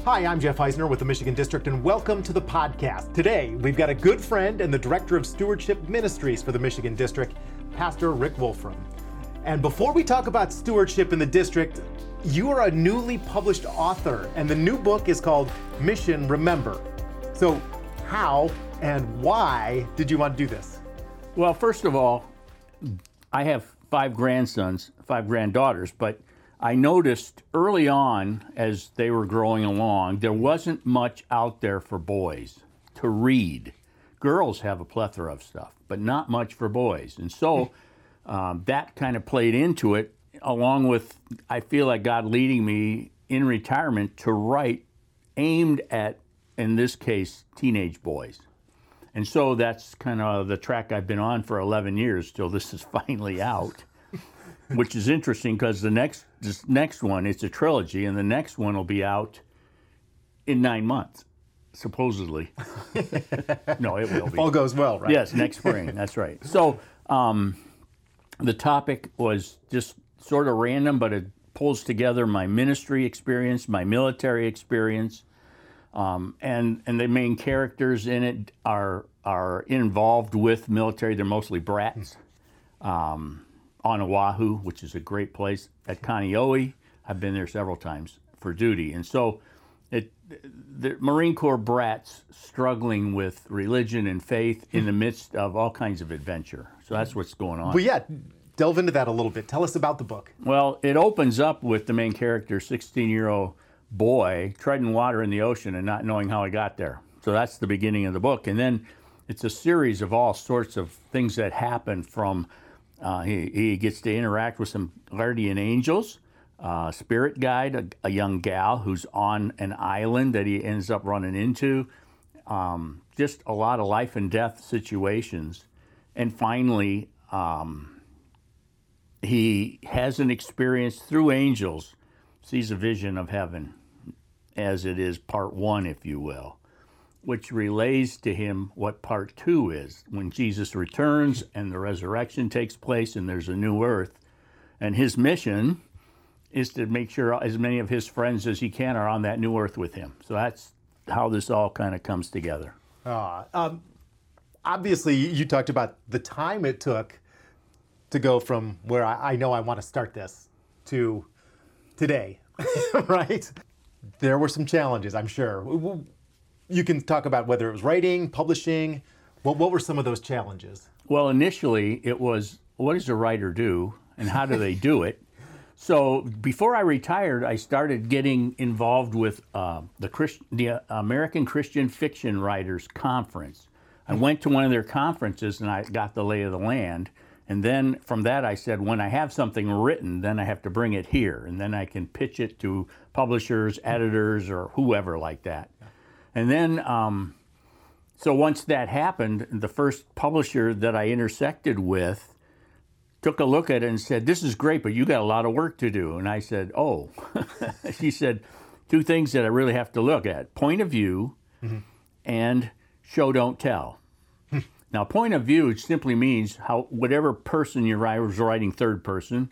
Hi, I'm Jeff Eisner with the Michigan District, and welcome to the podcast. Today, we've got a good friend and the Director of Stewardship Ministries for the Michigan District, Pastor Rick Wolfram. And before we talk about stewardship in the district, you are a newly published author, and the new book is called Mission Remember. So how and why did you want to do this? Well, first of all, I have 5 granddaughters, but I noticed early on as they were growing along, there wasn't much out there for boys to read. Girls have a plethora of stuff, but not much for boys. And so that kind of played into it, along with, I feel like God leading me in retirement to write aimed at, in this case, teenage boys. And so that's kind of the track I've been on for 11 years till this is finally out. Which is interesting because this next one, it's a trilogy, and the next one will be out in 9 months, supposedly. No, it will be. If all goes well, right? Yes, next spring, that's right. So the topic was just sort of random, but it pulls together my ministry experience, my military experience, and the main characters in it are involved with military. They're mostly brats. On Oahu, which is a great place, at Kaneohe. I've been there several times for duty. And so the Marine Corps brats struggling with religion and faith in the midst of all kinds of adventure. So that's what's going on. Well, yeah, delve into that a little bit. Tell us about the book. Well, it opens up with the main character, 16-year-old boy, treading water in the ocean and not knowing how he got there. So that's the beginning of the book. And then it's a series of all sorts of things that happen from he gets to interact with some guardian angels, spirit guide, a young gal who's on an island that he ends up running into, just a lot of life and death situations. And finally, he has an experience through angels, sees a vision of heaven, as it is part 1, if you will, which relays to him what part 2 is, when Jesus returns and the resurrection takes place and there's a new earth. And his mission is to make sure as many of his friends as he can are on that new earth with him. So that's how this all kind of comes together. Obviously, you talked about the time it took to go from where I know I want to start this to today, right? There were some challenges, I'm sure. You can talk about whether it was writing, publishing. What were some of those challenges? Well, initially it was, what does a writer do and how do they do it? So before I retired, I started getting involved with the American Christian Fiction Writers Conference. I went to one of their conferences and I got the lay of the land. And then from that I said, when I have something written, then I have to bring it here. And then I can pitch it to publishers, editors, or whoever like that. And then, so once that happened, the first publisher that I intersected with took a look at it and said, "This is great, but you got a lot of work to do." And I said, "Oh." She said, 2 things that I really have to look at: point of view and show, don't tell. Now, point of view simply means how whatever person you're writing third person,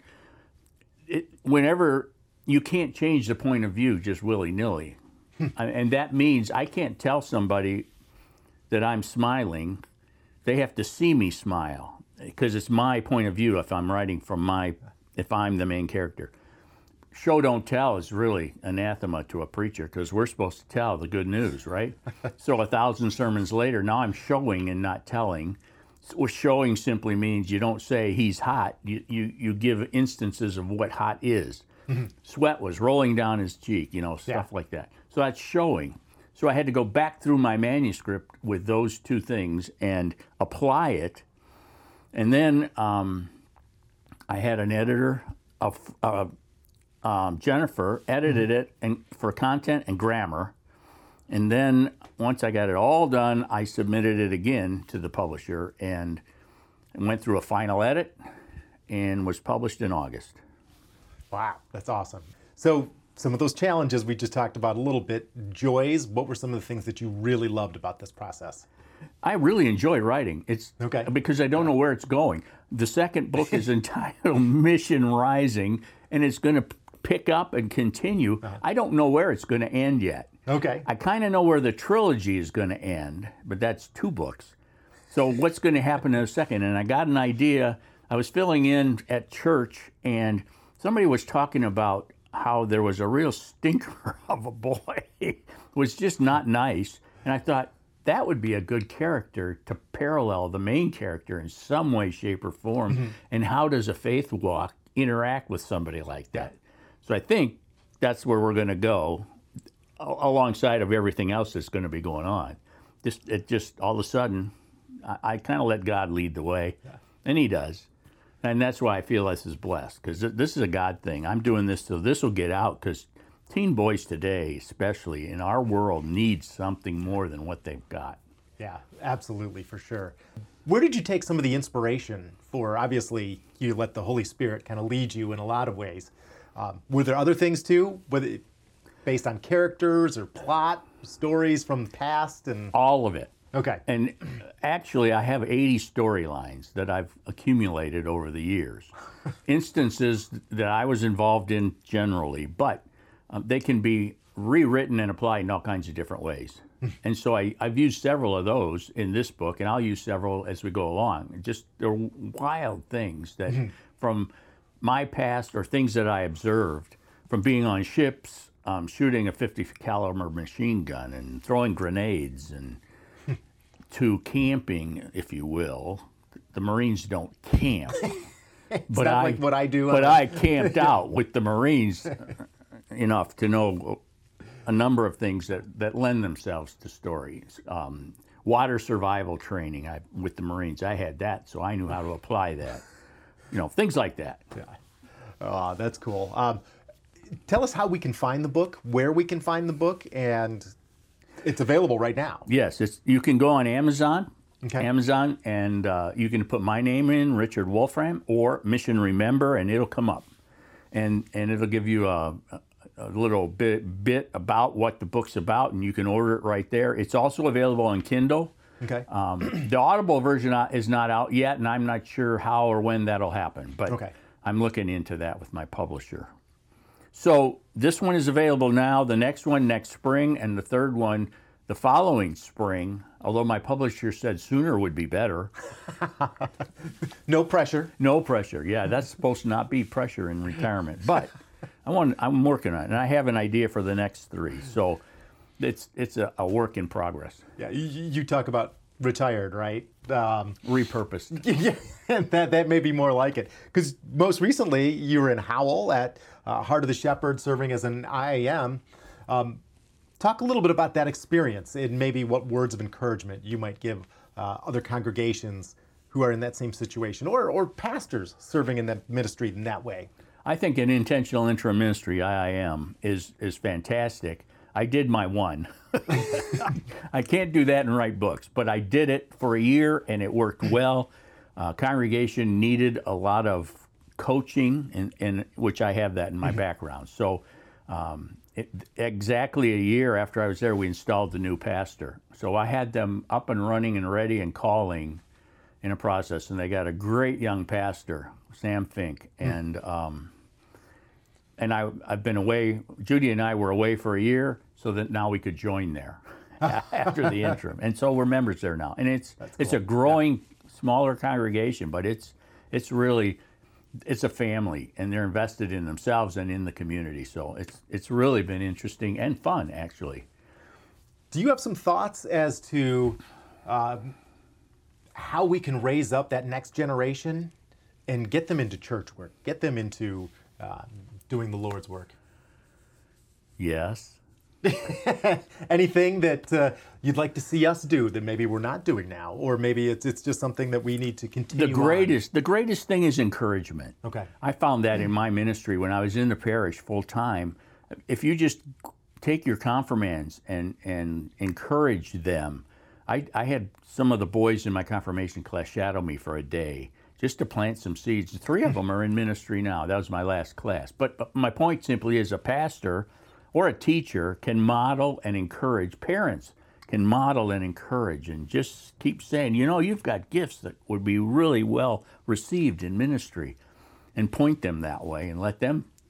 whenever you can't change the point of view just willy-nilly. And that means I can't tell somebody that I'm smiling. They have to see me smile because it's my point of view if I'm writing if I'm the main character. Show, don't tell is really anathema to a preacher because we're supposed to tell the good news, right? So 1,000 sermons later, now I'm showing and not telling. So showing simply means you don't say he's hot. You give instances of what hot is. Sweat was rolling down his cheek, stuff like that. So that's showing. So I had to go back through my manuscript with those 2 things and apply it. And then I had an editor, Jennifer, edited it for content and grammar. And then once I got it all done, I submitted it again to the publisher and went through a final edit and was published in August. Wow, that's awesome. So some of those challenges we just talked about a little bit, joys, what were some of the things that you really loved about this process? I really enjoy writing. It's okay because I don't know where it's going. The second book is entitled Mission Rising, and it's going to pick up and continue. I don't know where it's going to end yet. Okay. I kind of know where the trilogy is going to end, but that's 2 books. So what's going to happen in a second? And I got an idea. I was filling in at church, and somebody was talking about how there was a real stinker of a boy. It was just not nice. And I thought, that would be a good character to parallel the main character in some way, shape, or form. Mm-hmm. And how does a faith walk interact with somebody like that? So I think that's where we're going to go, alongside of everything else that's going to be going on. Just all of a sudden, I kind of let God lead the way, and He does. And that's why I feel this is blessed, because this is a God thing. I'm doing this so this will get out, because teen boys today, especially in our world, need something more than what they've got. Yeah, absolutely, for sure. Where did you take some of the inspiration for? Obviously, you let the Holy Spirit kind of lead you in a lot of ways. Were there other things too, whether based on characters or plot, stories from the past? And all of it. Okay. And actually, I have 80 storylines that I've accumulated over the years. Instances that I was involved in generally, but they can be rewritten and applied in all kinds of different ways. And so I've used several of those in this book, and I'll use several as we go along. Just they're wild things that from my past or things that I observed from being on ships, shooting a 50 caliber machine gun and throwing grenades and to camping, if you will. The Marines don't camp. But not like what I do. But I camped out with the Marines enough to know a number of things that lend themselves to stories. Water survival training with the Marines, I had that, so I knew how to apply that. Things like that. Yeah. Oh, that's cool. Tell us how we can find the book, where we can find the book, and it's available right now. Yes, you can go on Amazon. Okay. Amazon, and you can put my name in, Richard Wolfram, or Mission Remember, and it'll come up. And it'll give you a little bit about what the book's about, and you can order it right there. It's also available on Kindle. Okay. The Audible version is not out yet, and I'm not sure how or when that'll happen. But okay. I'm looking into that with my publisher. So this one is available now, the next one next spring, and the third one the following spring, although my publisher said sooner would be better. No pressure. No pressure. Yeah, that's supposed to not be pressure in retirement. But I'm working on it, and I have an idea for the next 3. So it's a work in progress. Yeah, you talk about retired, right? Repurposed. Yeah, that may be more like it. Because most recently, you were in Howell at Heart of the Shepherd, serving as an IAM. Talk a little bit about that experience and maybe what words of encouragement you might give other congregations who are in that same situation, or pastors serving in that ministry in that way. I think an intentional interim ministry, IIM, is fantastic. I did my one. I can't do that and write books, but I did it for a year and it worked well. Congregation needed a lot of coaching, and which I have that in my background. So exactly a year after I was there, we installed the new pastor. So I had them up and running and ready and calling in a process, and they got a great young pastor, Sam Fink, and I've been away. Judy and I were away for a year, so that now we could join there after the interim, and so we're members there now. And it's a growing, smaller congregation, but it's a family, and they're invested in themselves and in the community. So it's really been interesting and fun, actually. Do you have some thoughts as to how we can raise up that next generation and get them into church work, get them into doing the Lord's work? Yes. Anything that you'd like to see us do that maybe we're not doing now, or maybe it's just something that we need to continue The greatest thing is encouragement. Okay. I found that in my ministry when I was in the parish full time. If you just take your confirmands and encourage them. I had some of the boys in my confirmation class shadow me for a day just to plant some seeds. 3 of them are in ministry now. That was my last class. But my point simply is a pastor or a teacher can model and encourage. Parents can model and encourage and just keep saying, you've got gifts that would be really well received in ministry, and point them that way and let them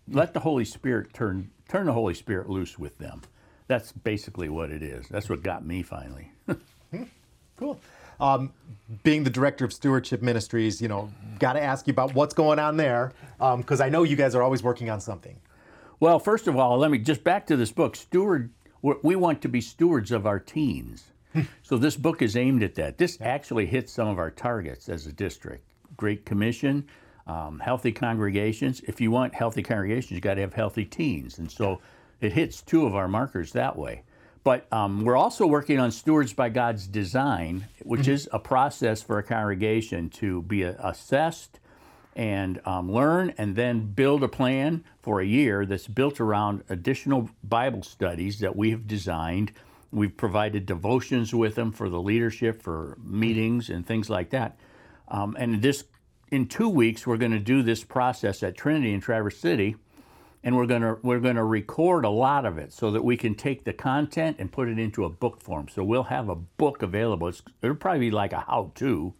let the Holy Spirit turn the Holy Spirit loose with them. That's basically what it is. That's what got me finally. Cool. Being the director of Stewardship Ministries, got to ask you about what's going on there, because I know you guys are always working on something. Well, first of all, let me just back to this book. We want to be stewards of our teens. So this book is aimed at that. This actually hits some of our targets as a district. Great Commission, healthy congregations. If you want healthy congregations, you got to have healthy teens. And so it hits two of our markers that way. But we're also working on Stewards by God's Design, which is a process for a congregation to be assessed and learn and then build a plan for a year that's built around additional Bible studies that we have designed. We've provided devotions with them for the leadership, for meetings and things like that. And in 2 weeks, we're going to do this process at Trinity in Traverse City. And we're gonna record a lot of it so that we can take the content and put it into a book form. So we'll have a book available. It'll probably be like a how-to,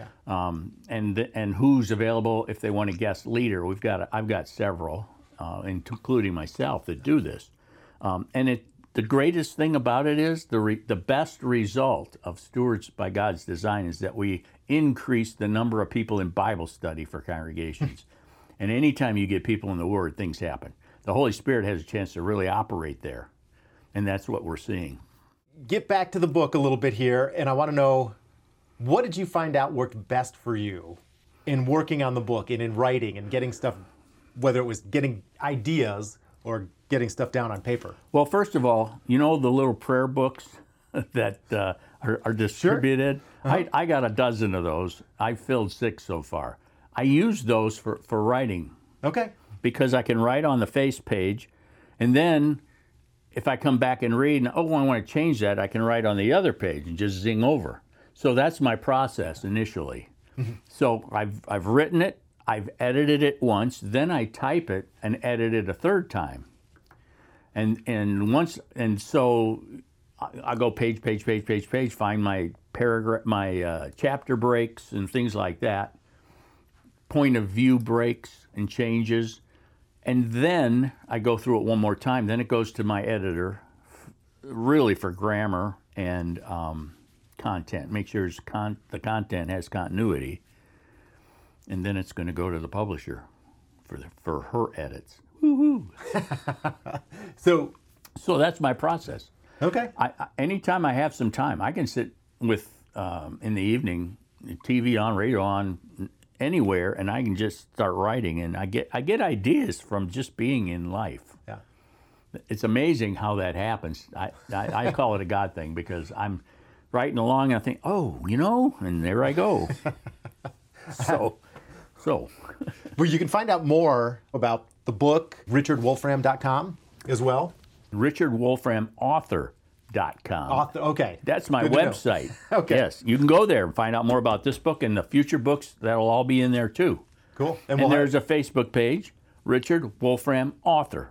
and who's available if they want a guest leader. I've got several, including myself, that do this. And the greatest thing about it is the best result of Stewards by God's Design is that we increase the number of people in Bible study for congregations. And anytime you get people in the Word, things happen. The Holy Spirit has a chance to really operate there. And that's what we're seeing. Get back to the book a little bit here, and I want to know, what did you find out worked best for you in working on the book and in writing and getting stuff, whether it was getting ideas or getting stuff down on paper? Well, first of all, the little prayer books that are distributed? Sure. Uh-huh. I got a dozen of those. I've filled 6 so far. I use those for writing. Okay. Because I can write on the face page, and then if I come back and read, I want to change that, I can write on the other page and just zing over. So that's my process initially. Mm-hmm. So I've written it, I've edited it once, then I type it and edit it a third time. And so I go page, find my paragraph, my chapter breaks and things like that. Point of view breaks and changes, and then I go through it one more time. Then it goes to my editor, really for grammar and content. Make sure the content has continuity, and then it's going to go to the publisher for her edits. Woo-hoo! So that's my process. Okay. Anytime I have some time, I can sit with in the evening, TV on, radio on, anywhere, and I can just start writing, and I get ideas from just being in life. Yeah, it's amazing how that happens. I call it a God thing, because I'm writing along and I think, and there I go. So. Well, you can find out more about the book, richardwolfram.com as well. richardwolframauthor.com. Okay. That's my website. Okay. Yes, you can go there and find out more about this book and the future books. That'll all be in there too. Cool. And there's a Facebook page, Richard Wolfram Author.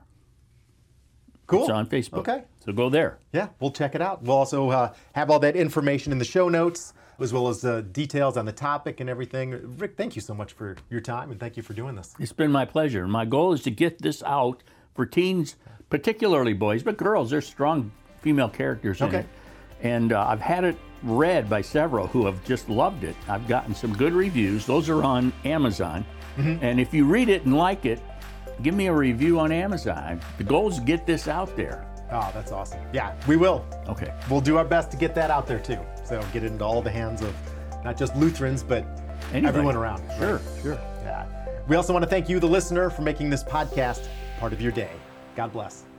Cool. It's on Facebook. Okay. So go there. Yeah, we'll check it out. We'll also have all that information in the show notes, as well as details on the topic and everything. Rick, thank you so much for your time, and thank you for doing this. It's been my pleasure. My goal is to get this out for teens, particularly boys, but girls. There's strong female characters in it. And I've had it read by several who have just loved it. I've gotten some good reviews. Those are on Amazon. Mm-hmm. And if you read it and like it, give me a review on Amazon. The goal is to get this out there. Oh, that's awesome. Yeah, we will. Okay. We'll do our best to get that out there too. So get it into all the hands of not just Lutherans, but everyone around. Sure. Yeah. We also want to thank you, the listener, for making this podcast part of your day. God bless.